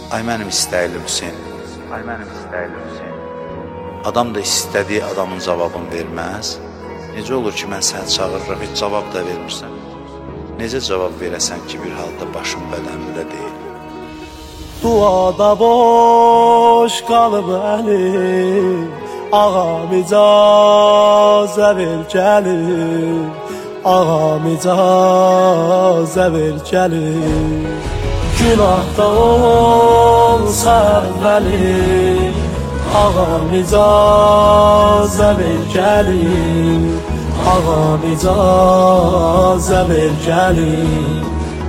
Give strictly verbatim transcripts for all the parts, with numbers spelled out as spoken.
Ay mənim istəyili Hüseyn, ay mənim istəyili Hüseyn. Adam da istədiyi adamın cavabını verməz. Necə olur ki, mən səni çağırıram, heç cavab da vermirsən? Necə cavab verəsən ki, bir halda başım bədənimdə deyil? Duada boş qalıb əlim, ağam icazə ver gəlim, ağam icazə ver gəlim. Günahda olsa əvvəlim, ağam icazə ver gəlim, ağam icazə ver gəlim.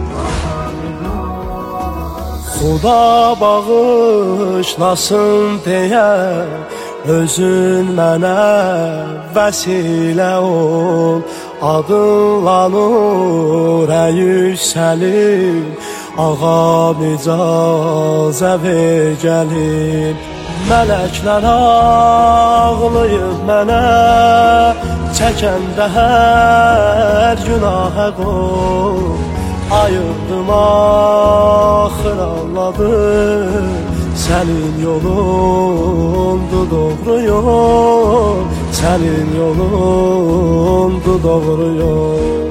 Xuda bağışlasın deyə özün mənə vəsilə ol, adınla nurə yüksəlim, ağam icazə ver gəlim. Mələklər ağlayıb mənə, çəkəndə hər günahə qol. Ayırdım axır anladım, sənin yolundu doğru yol, sənin yolundu doğru yol.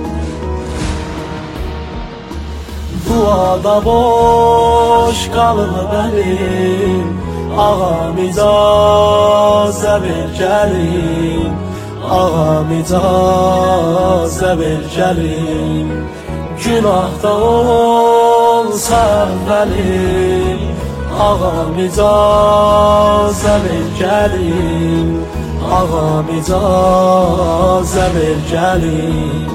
Duada boş qalıb əlim, ağam icazə ver gəlim, ağam icazə ver gəlim. Günahda olsa əvvəlim, ağam icazə ver gəlim, ağam icazə ver gəlim.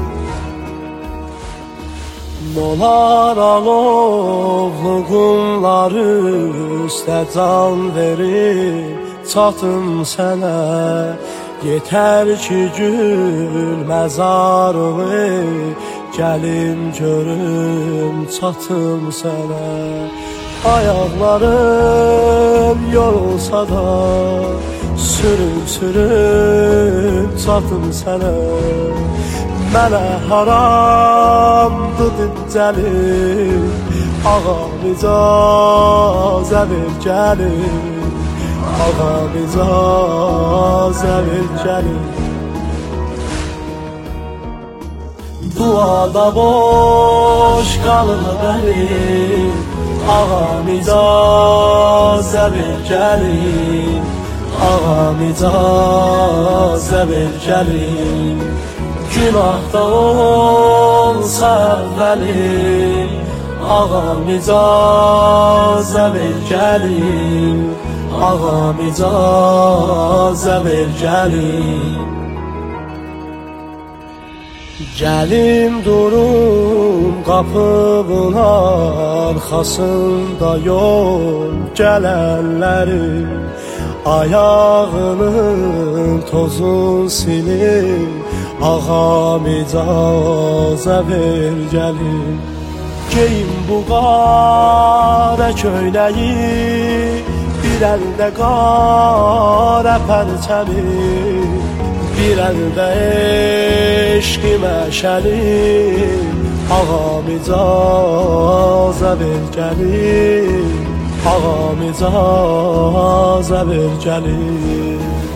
Dolar alovlu qumları üstə can verib çatım sənə, yetər ki gül məzarlığı, gəlim görüm çatım sənə. Ayaqlarım yorulsa da sürüb sürüb çatım sənə. Mənə haramdır dincəlim, ağam icazə ver gəlim, ağam icazə ver gəlim. Duada boş qalıb əlim, ağam icazə ver gəlim, ağam icazə ver gəlim. Günahda olsa əvvəlim, ağam icazə ver gəlim, ağam icazə ver gəlim. Gəlim durum qapının arxasında yol gələnlərin, ayağının tozun silib, ağam icazə ver gəlim. Geyim bu qara köynəyi, bir əldə qara pərçəmi, bir əldə eşqi məşəlim, ağam icazə ver gəlim, ağam icazə ver gəlim.